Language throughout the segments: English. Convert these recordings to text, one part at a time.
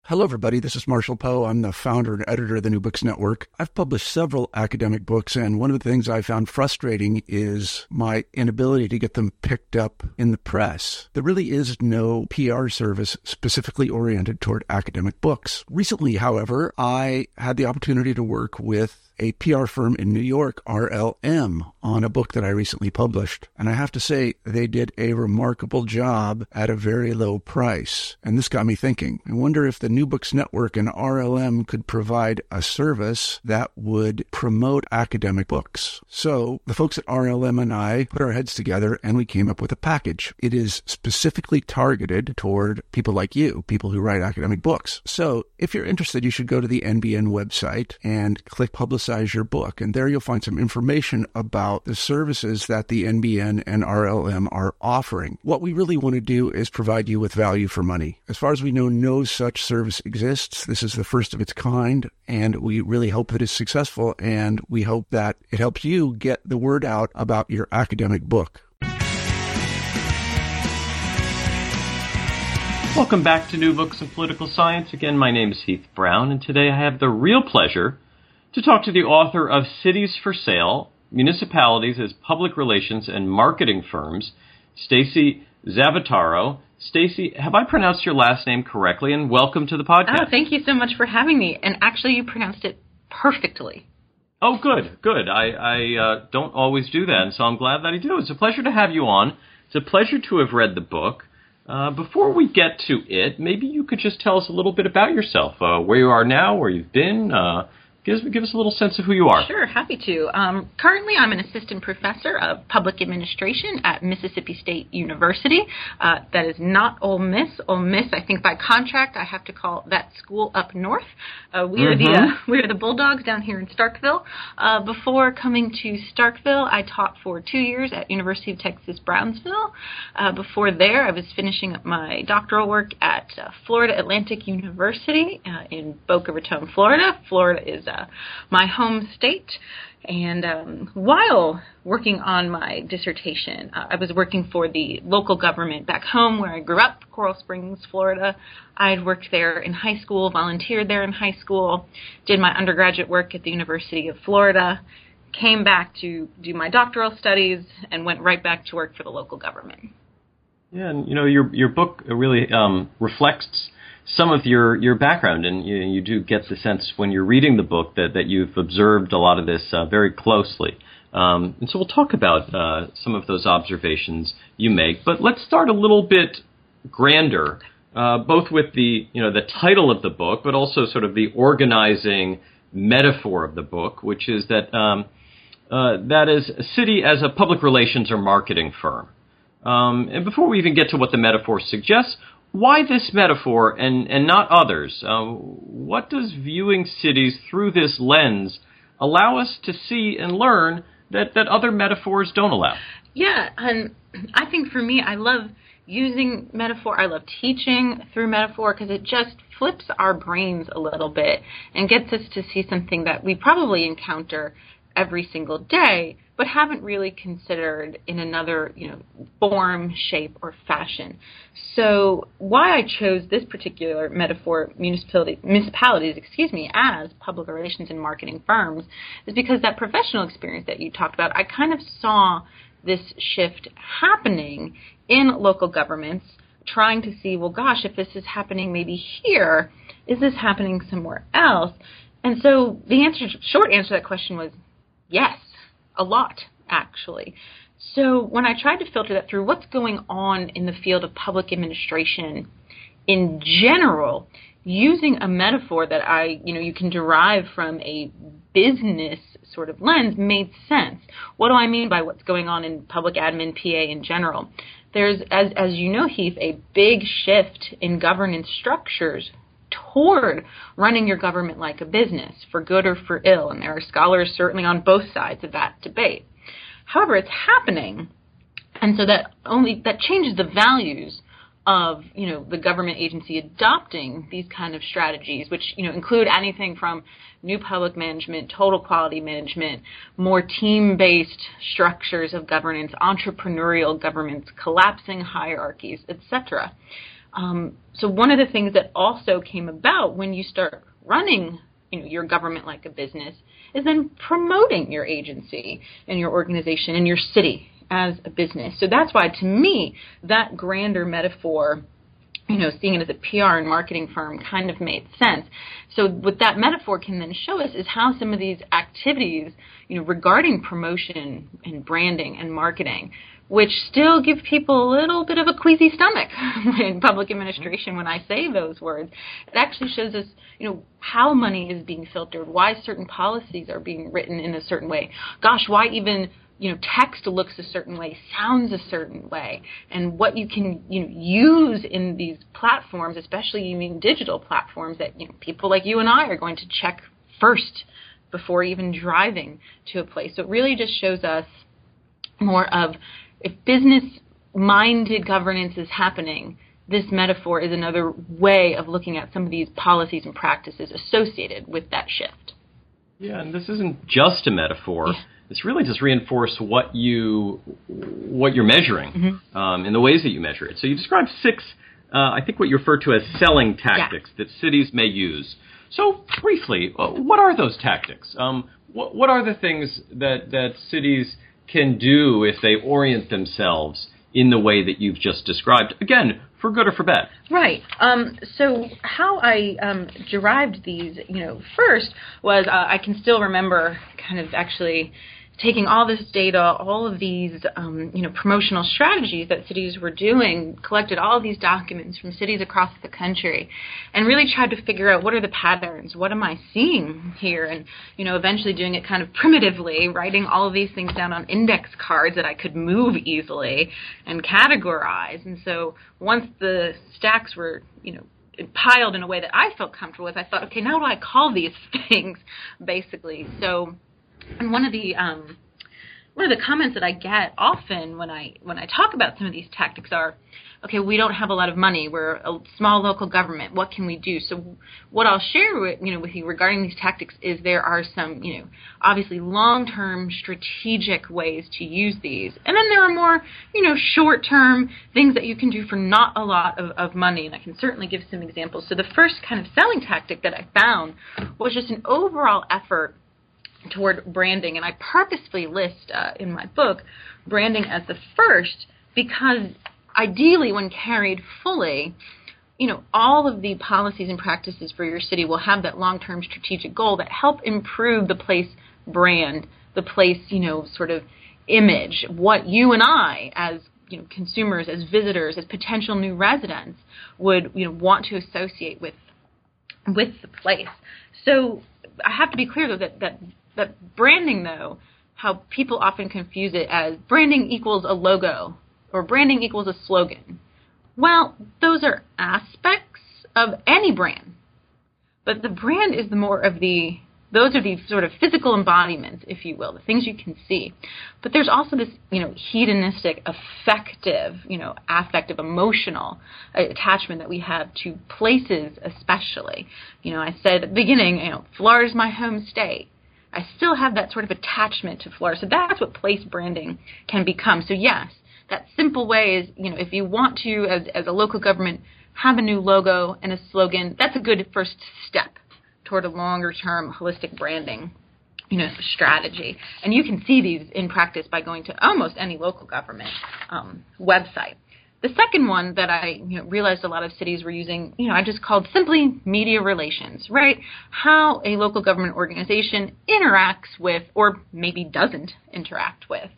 Hello, everybody. This is Marshall Poe. I'm the founder and editor of the New Books Network. I've published several academic books, and one of the things I found frustrating is my inability to get them picked up in the press. There really is no PR service specifically oriented toward academic books. Recently, however, I had the opportunity to work with a PR firm in New York, RLM, on a book that I recently published. And I have to say, they did a remarkable job at a very low price. And this got me thinking. I wonder if the New Books Network and RLM could provide a service that would promote academic books. So the folks at RLM and I put our heads together and we came up with a package. It is specifically targeted toward people like you, people who write academic books. So if you're interested, you should go to the NBN website and click Publicize Your Book. And there you'll find some information about the services that the NBN and RLM are offering. What we really want to do is provide you with value for money. As far as we know, no such service exists. This is the first of its kind, and we really hope that it's successful, and we hope that it helps you get the word out about your academic book. Welcome back to New Books of Political Science. Again, my name is Heath Brown, and today I have the real pleasure to talk to the author of Cities for Sale, Municipalities as Public Relations and Marketing Firms, Stacey Zavataro. Stacey, have I pronounced your last name correctly? And welcome to the podcast. Oh, thank you so much for having me. And actually, you pronounced it perfectly. Oh, good. I don't always do that, and so I'm glad that I do. It's a pleasure to have you on. It's a pleasure to have read the book. Before we get to it, maybe you could just tell us a little bit about yourself, where you are now, where you've been. Give us a little sense of who you are. Sure, happy to. Currently, I'm an assistant professor of public administration at Mississippi State University. That is not Ole Miss. Ole Miss, I think by contract, I have to call that school up north. We are the Bulldogs down here in Starkville. Before coming to Starkville, I taught for 2 years at University of Texas Brownsville. Before there, I was finishing up my doctoral work at Florida Atlantic University in Boca Raton, Florida. Florida is my home state, and while working on my dissertation, I was working for the local government back home where I grew up, Coral Springs, Florida. I had worked there in high school, volunteered there in high school, did my undergraduate work at the University of Florida, came back to do my doctoral studies, and went right back to work for the local government. Yeah, and your book really reflects some of your background, and you do get the sense when you're reading the book that you've observed a lot of this very closely. And so we'll talk about some of those observations you make. But let's start a little bit grander, both with the title of the book, but also sort of the organizing metaphor of the book, which is that is a city as a public relations or marketing firm. And before we even get to what the metaphor suggests, why this metaphor and not others? What does viewing cities through this lens allow us to see and learn that other metaphors don't allow? Yeah, and I think for me, I love using metaphor. I love teaching through metaphor because it just flips our brains a little bit and gets us to see something that we probably encounter every single day, but haven't really considered in another, form, shape, or fashion. So why I chose this particular metaphor, municipalities, as public relations and marketing firms, is because that professional experience that you talked about, I kind of saw this shift happening in local governments, trying to see, well, gosh, if this is happening maybe here, is this happening somewhere else? And so the short answer to that question was yes, a lot, actually. So when I tried to filter that through what's going on in the field of public administration in general, using a metaphor that you can derive from a business sort of lens made sense. What do I mean by what's going on in public admin PA in general? There's, as you know, Heath, a big shift in governance structures toward running your government like a business, for good or for ill, and there are scholars certainly on both sides of that debate. However, it's happening, and so that changes the values of the government agency adopting these kind of strategies, which include anything from new public management, total quality management, more team-based structures of governance, entrepreneurial governments, collapsing hierarchies, etc. So one of the things that also came about when you start running your government like a business is then promoting your agency and your organization and your city as a business. So that's why, to me, that grander metaphor, seeing it as a PR and marketing firm kind of made sense. So what that metaphor can then show us is how some of these activities, regarding promotion and branding and marketing, which still give people a little bit of a queasy stomach in public administration when I say those words. It actually shows us, how money is being filtered, why certain policies are being written in a certain way. Gosh, why even, text looks a certain way, sounds a certain way, and what you can, use in these platforms, especially digital platforms that, people like you and I are going to check first before even driving to a place. So it really just shows us more of, if business-minded governance is happening, this metaphor is another way of looking at some of these policies and practices associated with that shift. Yeah, and this isn't just a metaphor. Yeah. It's really just reinforce what you're measuring, in the ways that you measure it. So you described 6, I think what you refer to as selling tactics that cities may use. So briefly, what are those tactics? What are the things that cities can do if they orient themselves in the way that you've just described, again, for good or for bad? Right. So how I derived these, first was I can still remember kind of actually taking all this data, all of these, promotional strategies that cities were doing, collected all of these documents from cities across the country, and really tried to figure out what are the patterns, what am I seeing here, and, eventually doing it kind of primitively, writing all of these things down on index cards that I could move easily and categorize. And so once the stacks were, piled in a way that I felt comfortable with, I thought, okay, now what do I call these things, basically? So, and one of the comments that I get often when I talk about some of these tactics are, okay, we don't have a lot of money. We're a small local government. What can we do? So what I'll share with you regarding these tactics is there are some, obviously long-term strategic ways to use these. And then there are more, short-term things that you can do for not a lot of money. And I can certainly give some examples. So the first kind of selling tactic that I found was just an overall effort toward branding, and I purposefully list in my book branding as the first because ideally when carried fully, all of the policies and practices for your city will have that long-term strategic goal that help improve the place brand, the place, sort of image, what you and I as consumers, as visitors, as potential new residents would want to associate with the place. So I have to be clear though that branding, though, how people often confuse it as branding equals a logo or branding equals a slogan. Well, those are aspects of any brand, but the brand is those are the sort of physical embodiments, if you will, the things you can see. But there's also this, hedonistic, affective, affective, emotional attachment that we have to places especially. I said at the beginning, Florida's my home state. I still have that sort of attachment to Florida. So that's what place branding can become. So yes, that simple way is, if you want to, as a local government, have a new logo and a slogan, that's a good first step toward a longer-term holistic branding, strategy. And you can see these in practice by going to almost any local government website. The second one that I realized a lot of cities were using, I just called simply media relations, right? How a local government organization interacts with, or maybe doesn't interact with,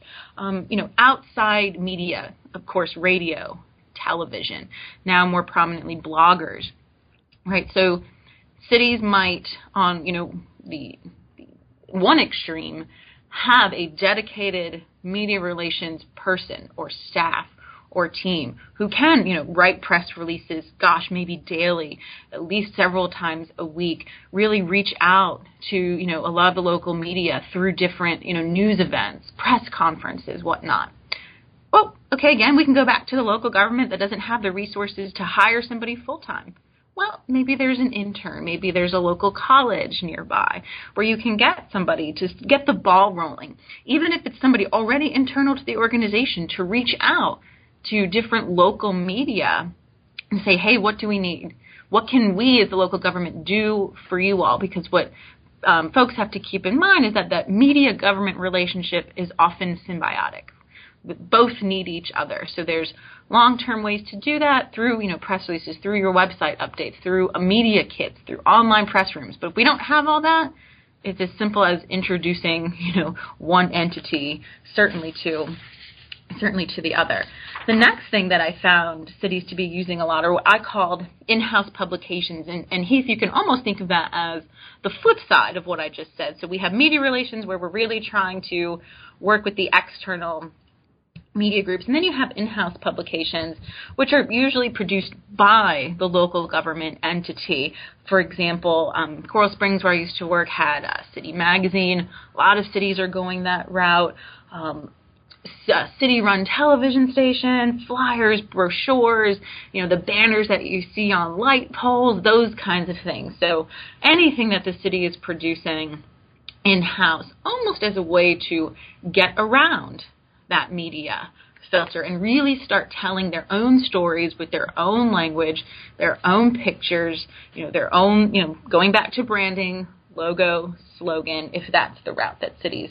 outside media, of course, radio, television, now more prominently bloggers, right? So cities might, on, the one extreme, have a dedicated media relations person or staff or team who can, write press releases, maybe daily, at least several times a week, really reach out to, a lot of the local media through different, news events, press conferences, whatnot. Well, okay, again, we can go back to the local government that doesn't have the resources to hire somebody full-time. Well, maybe there's an intern, maybe there's a local college nearby where you can get somebody to get the ball rolling, even if it's somebody already internal to the organization, to reach out to different local media and say, hey, what do we need? What can we as the local government do for you all? Because what folks have to keep in mind is that media-government relationship is often symbiotic. Both need each other. So there's long-term ways to do that through, press releases, through your website updates, through media kits, through online press rooms. But if we don't have all that, it's as simple as introducing, one entity certainly to the other. The next thing that I found cities to be using a lot are what I called in-house publications. And Heath, you can almost think of that as the flip side of what I just said. So we have media relations where we're really trying to work with the external media groups. And then you have in-house publications, which are usually produced by the local government entity. For example, Coral Springs, where I used to work, had a city magazine. A lot of cities are going that route. City-run television station, flyers, brochures, the banners that you see on light poles, those kinds of things. So anything that the city is producing in-house, almost as a way to get around that media filter and really start telling their own stories with their own language, their own pictures, their own, going back to branding, logo, slogan, if that's the route that cities,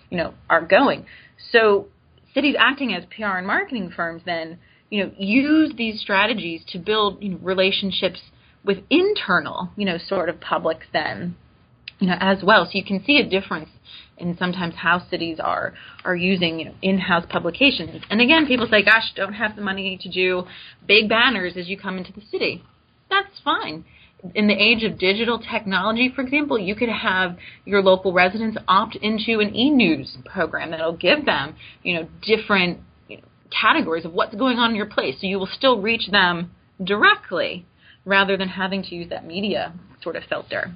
are going. So cities acting as PR and marketing firms then, use these strategies to build, relationships with internal, sort of publics then, as well. So you can see a difference in sometimes how cities are using, in-house publications. And again, people say, gosh, don't have the money to do big banners as you come into the city. That's fine. In the age of digital technology, for example, you could have your local residents opt into an e-news program that'll give them, different categories of what's going on in your place. So you will still reach them directly rather than having to use that media sort of filter.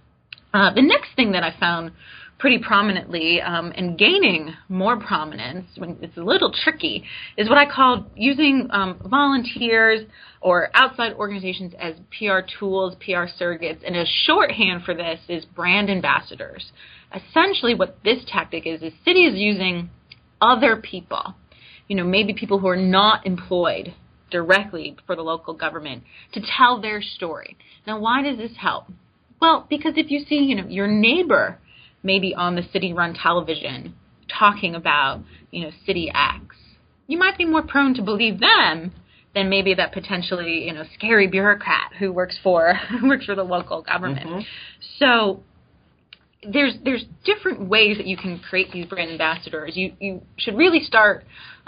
The next thing that I found pretty prominently and gaining more prominence, when it's a little tricky, is what I call using volunteers or outside organizations as PR tools, PR surrogates, and a shorthand for this is brand ambassadors. Essentially what this tactic is cities using other people, maybe people who are not employed directly for the local government to tell their story. Now, why does this help? Well, because if you see, your neighbor maybe on the city-run television talking about, City X, you might be more prone to believe them than maybe that potentially, scary bureaucrat who works for the local government. Mm-hmm. So there's different ways that you can create these brand ambassadors. You should really start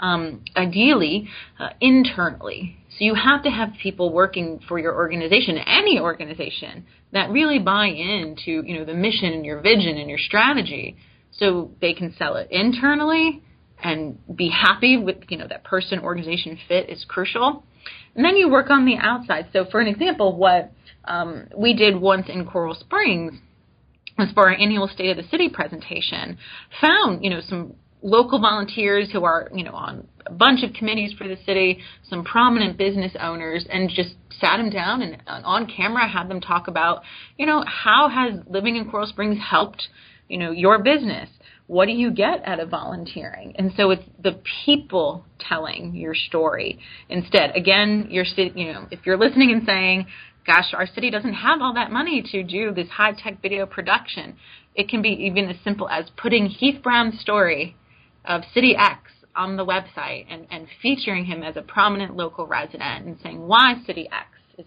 ideally internally. So you have to have people working for your organization, any organization, that really buy into, the mission and your vision and your strategy, so they can sell it internally and be happy with, that person-organization fit is crucial. And then you work on the outside. So for an example, what we did once in Coral Springs was for our annual State of the City presentation, found, some local volunteers who are, on a bunch of committees for the city, some prominent business owners, and just sat them down and on camera had them talk about, how has living in Coral Springs helped, your business? What do you get out of volunteering? And so it's the people telling your story instead. Again, if you're listening and saying, gosh, our city doesn't have all that money to do this high-tech video production, it can be even as simple as putting Heath Brown's story of City X on the website and featuring him as a prominent local resident and saying why City X is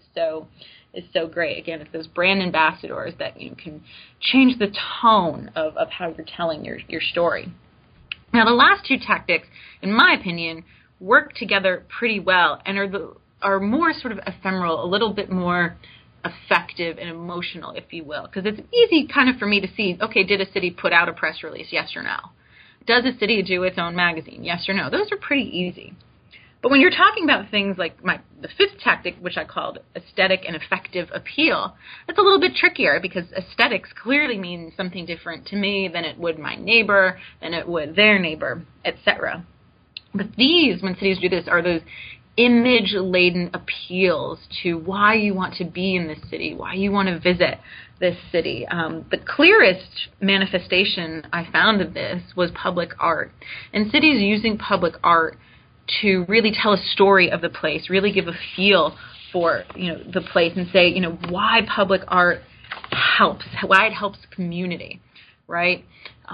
so great. Again, it's those brand ambassadors that can change the tone of how you're telling your story. Now, the last two tactics, in my opinion, work together pretty well and are more sort of ephemeral, a little bit more effective and emotional, if you will, because it's easy kind of for me to see, okay, did a city put out a press release, yes or no? Does a city do its own magazine? Yes or no? Those are pretty easy. But when you're talking about things like the fifth tactic, which I called aesthetic and effective appeal, that's a little bit trickier because aesthetics clearly means something different to me than it would my neighbor, than it would their neighbor, etc. But these, when cities do this, are those image-laden appeals to why you want to be in this city, why you want to visit this city. The clearest manifestation I found of this was public art. And cities using public art to really tell a story of the place, really give a feel for, the place and say, why public art helps, why it helps community, right?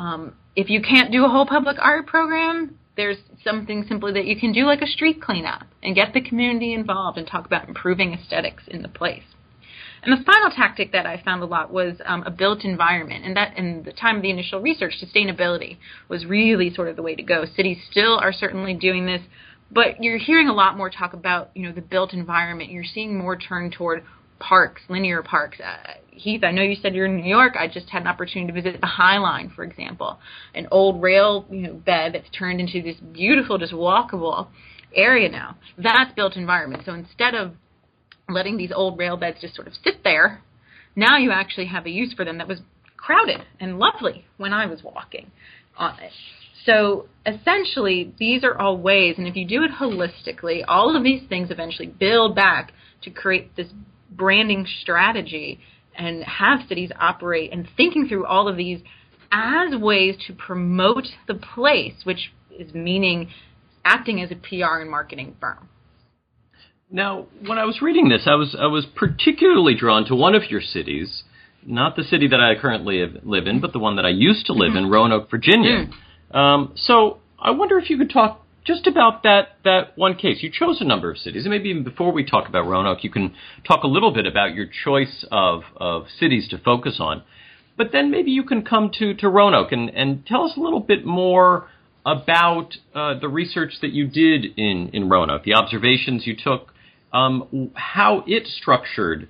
If you can't do a whole public art program, there's something simply that you can do, like a street cleanup, and get the community involved and talk about improving aesthetics in the place. And the final tactic that I found a lot was a built environment. And that, in the time of the initial research, sustainability was really sort of the way to go. Cities still are certainly doing this, but you're hearing a lot more talk about, the built environment. You're seeing more turn toward parks, linear parks. Heath, I know you said you're in New York. I just had an opportunity to visit the High Line, for example, an old rail bed that's turned into this beautiful, just walkable area now. That's built environment. So instead of letting these old rail beds just sort of sit there, now you actually have a use for them that was crowded and lovely when I was walking on it. So essentially, these are all ways, and if you do it holistically, all of these things eventually build back to create this branding strategy and have cities operate and thinking through all of these as ways to promote the place, which is meaning acting as a PR and marketing firm. Now, when I was reading this, I was particularly drawn to one of your cities, not the city that I currently live in, but the one that I used to live in, Roanoke, Virginia. So I wonder if you could talk just about that one case. You chose a number of cities, and maybe even before we talk about Roanoke, you can talk a little bit about your choice of cities to focus on. But then maybe you can come to Roanoke and tell us a little bit more about the research that you did in Roanoke, the observations you took, how it structured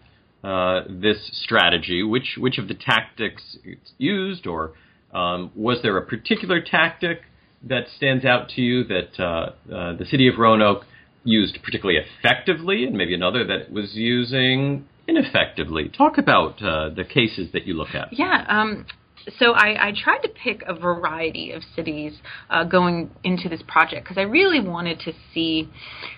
this strategy, which of the tactics it's used, or was there a particular tactic that stands out to you that the city of Roanoke used particularly effectively, and maybe another that was using ineffectively? Talk about the cases that you look at. Yeah. So I tried to pick a variety of cities going into this project because I really wanted to see,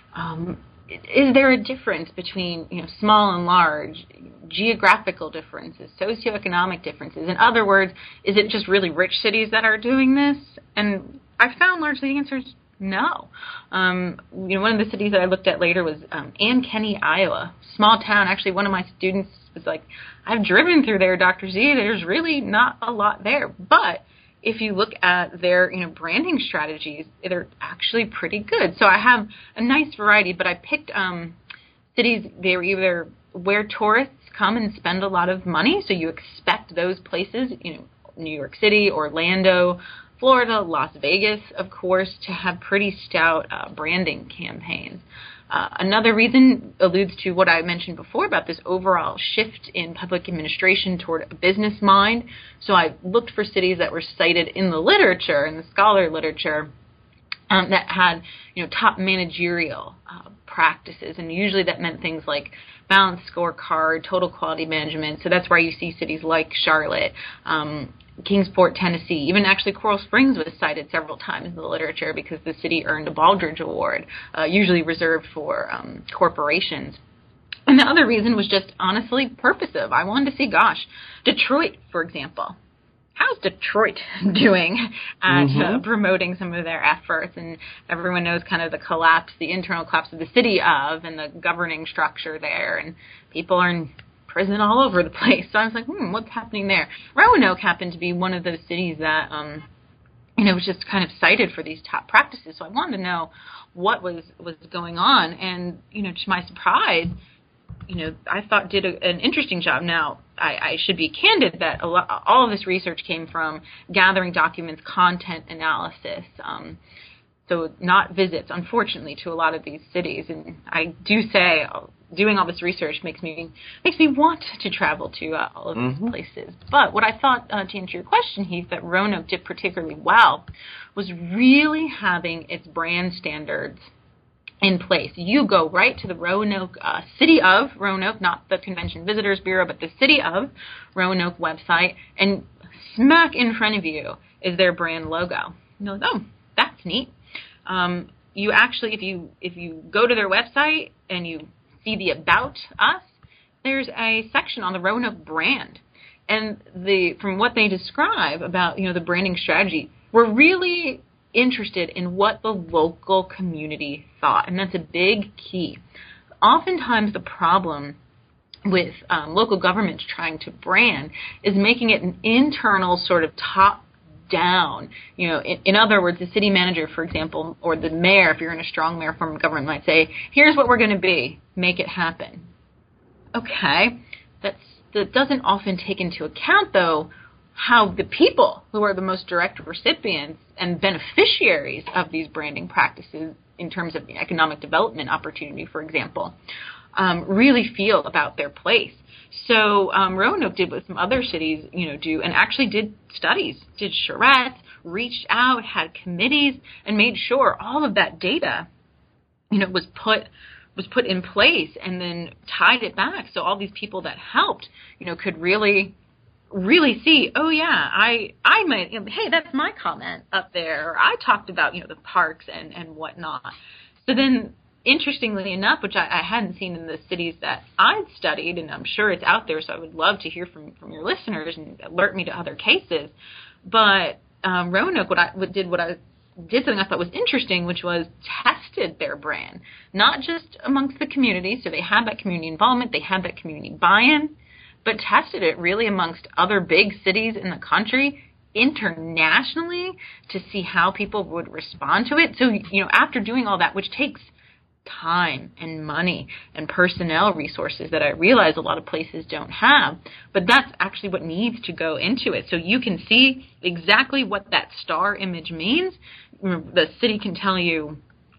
is there a difference between small and large, geographical differences, socioeconomic differences? In other words, is it just really rich cities that are doing this? And I found largely the answer is no. One of the cities that I looked at later was Ann Kenny, Iowa, small town. Actually, one of my students was like, I've driven through there, Dr. Z. There's really not a lot there. But if you look at their, branding strategies, they're actually pretty good. So I have a nice variety, but I picked cities. They're either where tourists come and spend a lot of money, so you expect those places, New York City, Orlando, Florida, Las Vegas, of course, to have pretty stout branding campaigns. Another reason alludes to what I mentioned before about this overall shift in public administration toward a business mind. So I looked for cities that were cited in the literature, in the scholar literature, that had, top managerial practices. And usually that meant things like balanced scorecard, total quality management. So that's why you see cities like Charlotte, Kingsport, Tennessee. Even actually Coral Springs was cited several times in the literature because the city earned a Baldrige Award, usually reserved for corporations. And the other reason was just honestly purposive. I wanted to see, Detroit, for example. How's Detroit doing at promoting some of their efforts? And everyone knows kind of the internal collapse of the city and the governing structure there. And people are in prison all over the place. So I was like, what's happening there? Roanoke happened to be one of those cities that, was just kind of cited for these top practices. So I wanted to know what was going on. And, to my surprise, I thought did an interesting job. Now, I should be candid that all of this research came from gathering documents, content analysis, so not visits, unfortunately, to a lot of these cities. And I do say doing all this research makes me want to travel to all of these places. But what I thought, to answer your question, Heath, that Roanoke did particularly well was really having its brand standards in place. You go right to the Roanoke, City of Roanoke, not the Convention Visitors Bureau, but the City of Roanoke website, and smack in front of you is their brand logo. That's neat. You actually, if you go to their website and you see the About Us, there's a section on the Roanoke brand. And from what they describe about, the branding strategy, we're really interested in what the local community thought, and that's a big key. oftentimes the problem with local governments trying to brand is making it an internal sort of top down. In other words, the city manager, for example, or the mayor, if you're in a strong mayor form of government, might say, here's what we're going to be, make it happen. Okay, that doesn't often take into account, though, how the people who are the most direct recipients and beneficiaries of these branding practices in terms of economic development opportunity, for example, really feel about their place. So Roanoke did what some other cities, do, and actually did studies, did charrettes, reached out, had committees, and made sure all of that data, was put in place, and then tied it back so all these people that helped, could really see, oh yeah, I might, hey, that's my comment up there, or I talked about, the parks and whatnot. So then, interestingly enough, which I hadn't seen in the cities that I'd studied, and I'm sure it's out there, so I would love to hear from your listeners and alert me to other cases. But Roanoke, did something I thought was interesting, which was tested their brand, not just amongst the community. So they had that community involvement, they had that community buy-in, but tested it really amongst other big cities in the country, internationally, to see how people would respond to it. So, after doing all that, which takes time and money and personnel resources that I realize a lot of places don't have, but that's actually what needs to go into it. So you can see exactly what that star image means. The city can tell you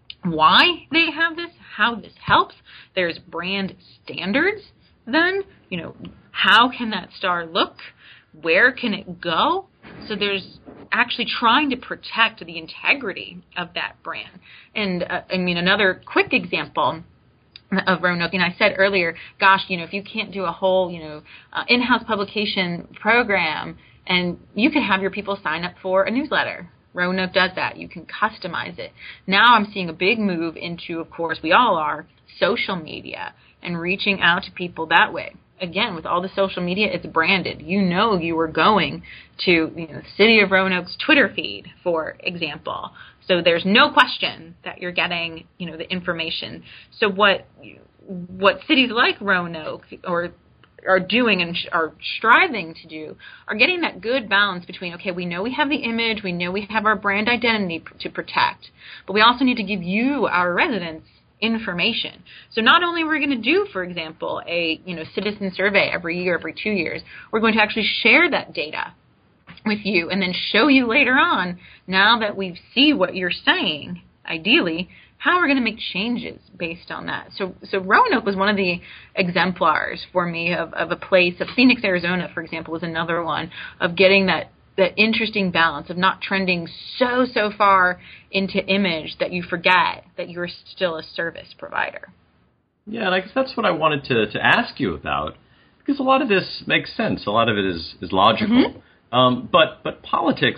why they have this, how this helps. There's brand standards then, how can that star look? Where can it go? So there's actually trying to protect the integrity of that brand. And another quick example of Roanoke, and I said earlier, gosh, if you can't do a whole, in-house publication program, and you can have your people sign up for a newsletter. Roanoke does that. You can customize it. Now I'm seeing a big move into, of course, we all are, social media and reaching out to people that way. Again, with all the social media, it's branded. You are going to the City of Roanoke's Twitter feed, for example. So there's no question that you're getting, the information. So what cities like Roanoke are doing and are striving to do are getting that good balance between, okay, we know we have the image, we know we have our brand identity to protect, but we also need to give you, our residents, information. So not only are we going to do, for example, a citizen survey every year, every 2 years, we're going to actually share that data with you and then show you later on, now that we see what you're saying, ideally, how we're going to make changes based on that. So Roanoke was one of the exemplars for me of a place, of Phoenix, Arizona, for example, was another one, of getting that interesting balance of not trending so far into image that you forget that you're still a service provider. Yeah, and I guess that's what I wanted to ask you about, because a lot of this makes sense. A lot of it is logical. Mm-hmm. But politics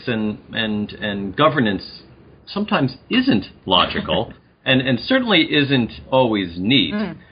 and governance sometimes isn't logical and certainly isn't always neat.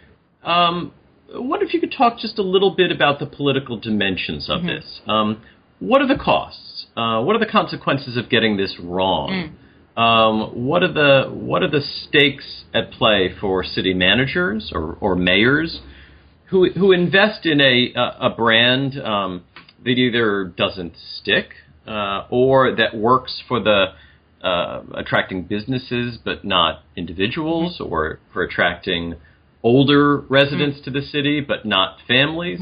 What if you could talk just a little bit about the political dimensions of this? What are the costs? What are the consequences of getting this wrong? What are the stakes at play for city managers or mayors who invest in a brand that either doesn't stick or that works for the attracting businesses but not individuals, or for attracting older residents to the city but not families?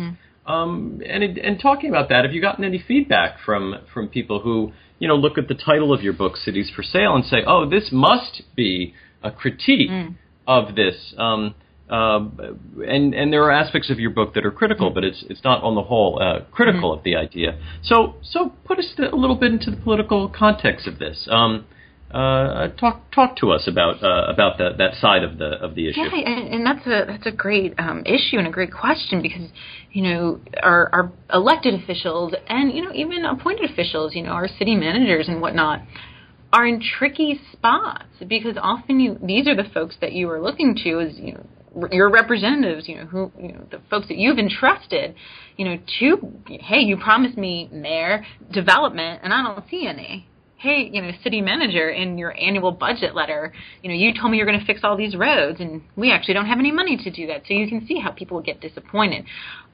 And talking about that, have you gotten any feedback from people who, look at the title of your book, Cities for Sale, and say, oh, this must be a critique of this? And there are aspects of your book that are critical, but it's not on the whole critical of the idea. So put us a little bit into the political context of this. Talk to us about that side of the issue. Yeah, and that's a great issue and a great question, because our elected officials and even appointed officials, our city managers and whatnot, are in tricky spots, because often these are the folks that you are looking to as your representatives, the folks that you've entrusted, to, hey, you promised me mayor development and I don't see any. hey, city manager, in your annual budget letter, you told me you're going to fix all these roads, and we actually don't have any money to do that. So you can see how people get disappointed.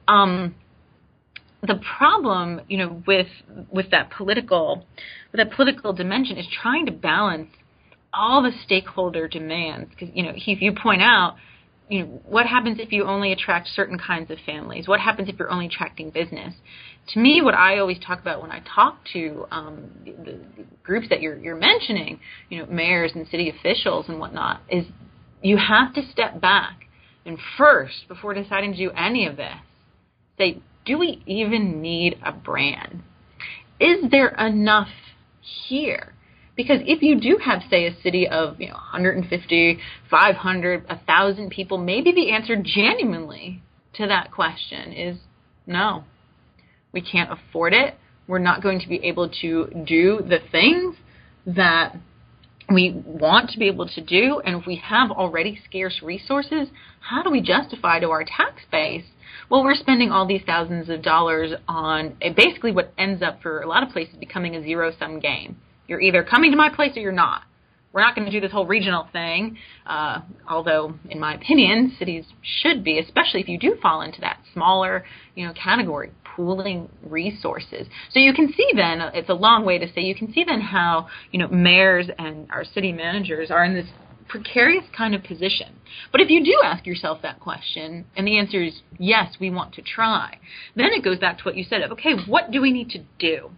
The problem, with that political dimension is trying to balance all the stakeholder demands. Because, Heath, you point out, what happens if you only attract certain kinds of families? What happens if you're only attracting business? To me, what I always talk about when I talk to the groups that you're mentioning, mayors and city officials and whatnot, is you have to step back and first, before deciding to do any of this, say, do we even need a brand? Is there enough here? Because if you do have, say, a city of 150, 500, 1,000 people, maybe the answer genuinely to that question is no. We can't afford it. We're not going to be able to do the things that we want to be able to do. And if we have already scarce resources, how do we justify to our tax base, well, we're spending all these thousands of dollars on basically what ends up for a lot of places becoming a zero-sum game. You're either coming to my place or you're not. We're not going to do this whole regional thing, although, in my opinion, cities should be, especially if you do fall into that smaller, category, pooling resources. So you can see then, it's a long way to say, you can see then how, mayors and our city managers are in this precarious kind of position. But if you do ask yourself that question, and the answer is yes, we want to try, then it goes back to what you said of, okay, what do we need to do?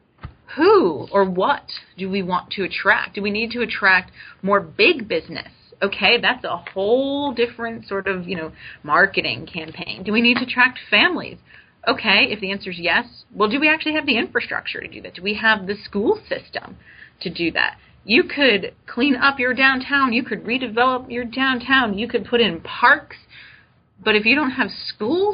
Who or what do we want to attract? Do we need to attract more big business? Okay, that's a whole different sort of, marketing campaign. Do we need to attract families? Okay, if the answer is yes, well, do we actually have the infrastructure to do that? Do we have the school system to do that? You could clean up your downtown. You could redevelop your downtown. You could put in parks. But if you don't have schools,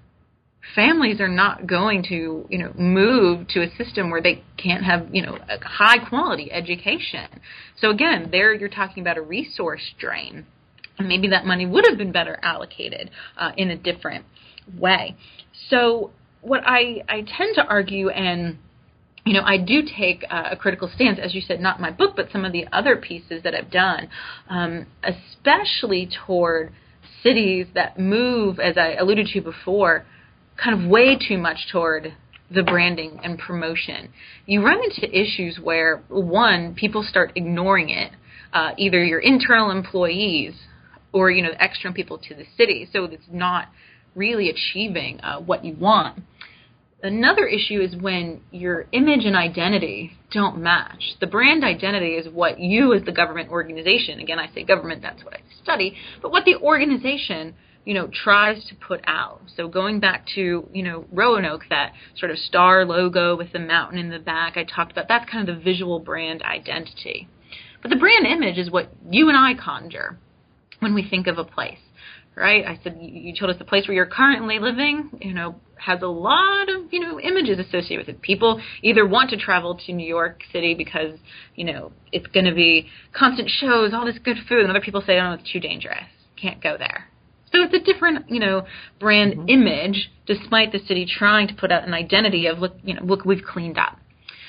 families are not going to, move to a system where they can't have, a high-quality education. So, again, there you're talking about a resource drain. And maybe that money would have been better allocated in a different way. So what I tend to argue, and, I do take a critical stance, as you said, not my book, but some of the other pieces that I've done, especially toward cities that move, as I alluded to before, kind of way too much toward the branding and promotion. You run into issues where, one, people start ignoring it, either your internal employees or, the external people to the city, so it's not really achieving what you want. Another issue is when your image and identity don't match. The brand identity is what you as the government organization, again, I say government, that's what I study, but what the organization tries to put out. So going back to, Roanoke, that sort of star logo with the mountain in the back I talked about, that's kind of the visual brand identity. But the brand image is what you and I conjure when we think of a place, right? I said, you told us the place where you're currently living, has a lot of, images associated with it. People either want to travel to New York City because, it's going to be constant shows, all this good food, and other people say, oh, it's too dangerous, can't go there. So it's a different, brand image, despite the city trying to put out an identity of, look, we've cleaned up.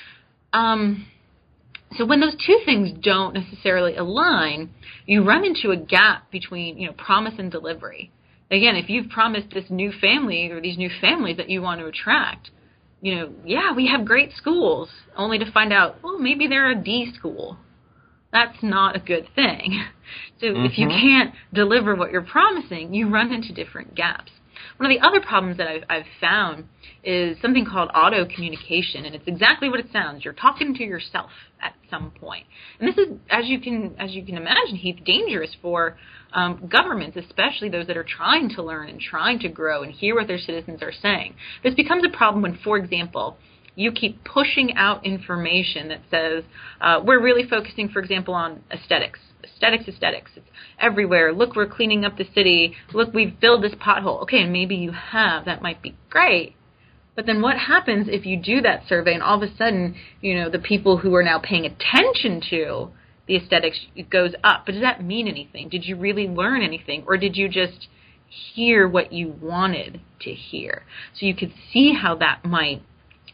So when those two things don't necessarily align, you run into a gap between, promise and delivery. Again, if you've promised this new family or these new families that you want to attract, yeah, we have great schools, only to find out, well, maybe they're a D school. That's not a good thing. So if you can't deliver what you're promising, you run into different gaps. One of the other problems that I've found is something called auto-communication, and it's exactly what it sounds. You're talking to yourself at some point. And this is, as you can imagine, Heath, dangerous for governments, especially those that are trying to learn and trying to grow and hear what their citizens are saying. This becomes a problem when, for example, you keep pushing out information that says, we're really focusing, for example, on aesthetics. Aesthetics. It's everywhere. Look, we're cleaning up the city. Look, we've filled this pothole. Okay, and maybe you have. That might be great. But then what happens if you do that survey and all of a sudden, the people who are now paying attention to the aesthetics, it goes up. But does that mean anything? Did you really learn anything? Or did you just hear what you wanted to hear? So you could see how that might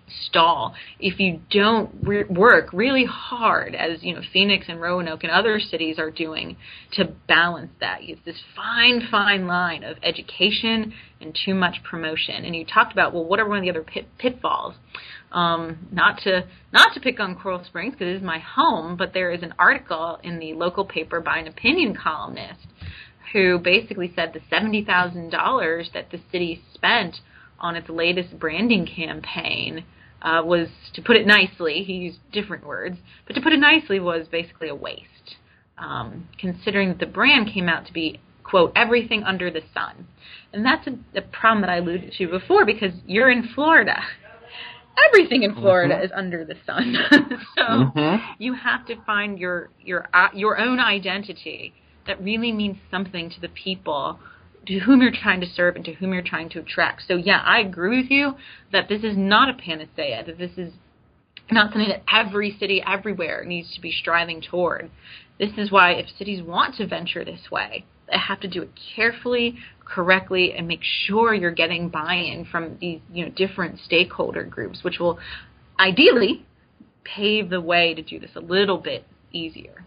stall if you don't work really hard, as Phoenix and Roanoke and other cities are doing, to balance that. It's this fine line of education and too much promotion. And you talked about, well, what are one of the other pitfalls? Not to pick on Coral Springs because it is my home, but there is an article in the local paper by an opinion columnist who basically said the $70,000 that the city spent on its latest branding campaign was, to put it nicely, he used different words, but to put it nicely, was basically a waste, considering that the brand came out to be, quote, everything under the sun. And that's a problem that I alluded to before, because you're in Florida. Everything in Florida is under the sun. So you have to find your own identity that really means something to the people to whom you're trying to serve and to whom you're trying to attract. So, yeah, I agree with you that this is not a panacea, that this is not something that every city everywhere needs to be striving toward. This is why if cities want to venture this way, they have to do it carefully, correctly, and make sure you're getting buy-in from these different stakeholder groups, which will ideally pave the way to do this a little bit easier.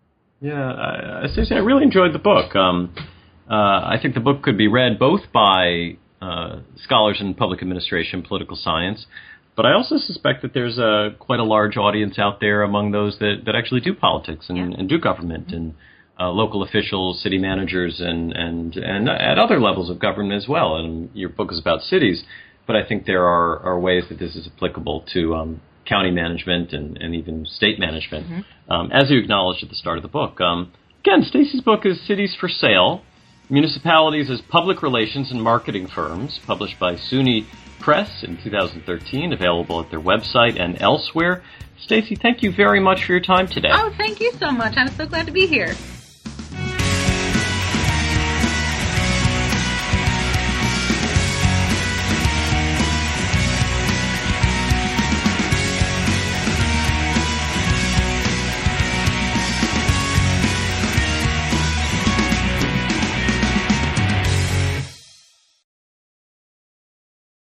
Yeah, Stacey, I really enjoyed the book. I think the book could be read both by scholars in public administration, political science, but I also suspect that there's quite a large audience out there among those that actually do politics and do government, and local officials, city managers, and at other levels of government as well. And your book is about cities, but I think there are ways that this is applicable to county management and even state management, as you acknowledged at the start of the book. Again, Stacey's book is Cities for Sale, Municipalities as Public Relations and Marketing Firms, published by SUNY Press in 2013, available at their website and elsewhere. Stacey, thank you very much for your time today. Oh, thank you so much. I'm so glad to be here.